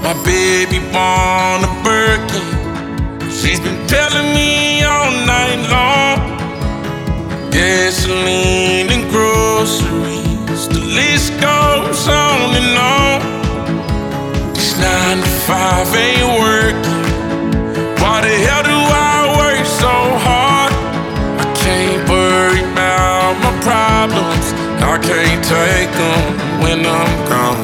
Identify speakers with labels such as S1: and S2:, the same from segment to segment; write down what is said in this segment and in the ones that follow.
S1: My baby want a Birkin. She's been telling me all night long. Gasoline and groceries, the list goes on and on. This 9 to 5 ain't working. Why the hell do I work so hard? I can't worry about my problems. I can't take them when I'm gone.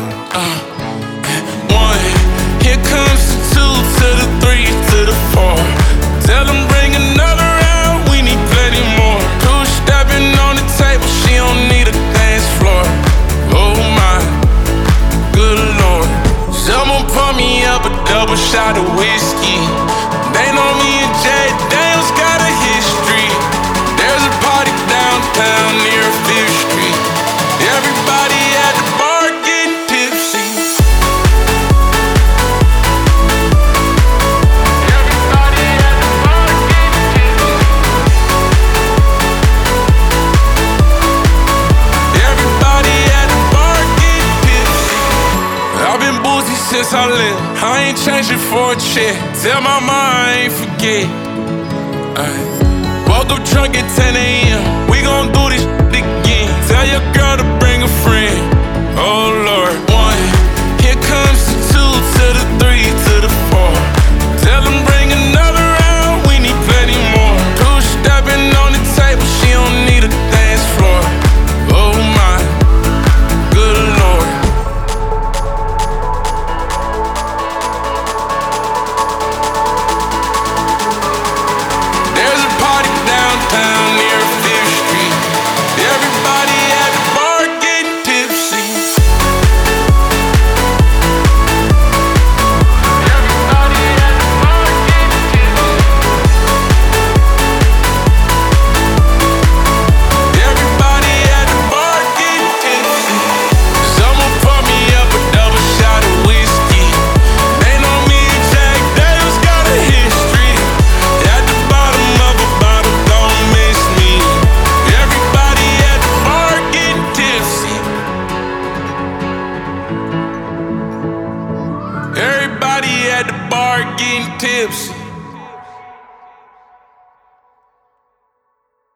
S1: One, here comes the 2 to the 3 to the 4. Tell them bring another round, we need plenty more. 2 stepping on the table, she don't need a dance floor. Oh my, good Lord. Someone pour me up a double shot of whiskey. They know me and Jay Daniels got a history. There's a party downtown near 5th Street. Everybody at the bar getting tipsy. Everybody at the bar getting tipsy. Everybody at the bar getting tipsy. I've been boozy since I left. I ain't changing for a check. Tell my mind I ain't forget. Woke up drunk at 10 a.m. We gon' do this again. Tell your girl to bring a friend. Oh Lord. 1, here comes the 2 to the 3 to the 4. Tell them bring another round, we need plenty more. 2 stepping on the table, she don't need a dance floor. Oh my, good Lord. There's a party downtown near 5th Street. Everybody at the bar getting tipsy. Everybody at the bar getting tipsy. Everybody at the bar getting tipsy. Someone pour me up a double shot of whiskey. They know me and Jack Daniels got a history. At the bottom of a bottle, don't miss me. Everybody at the bar getting tipsy. Everybody at the bar getting tipsy.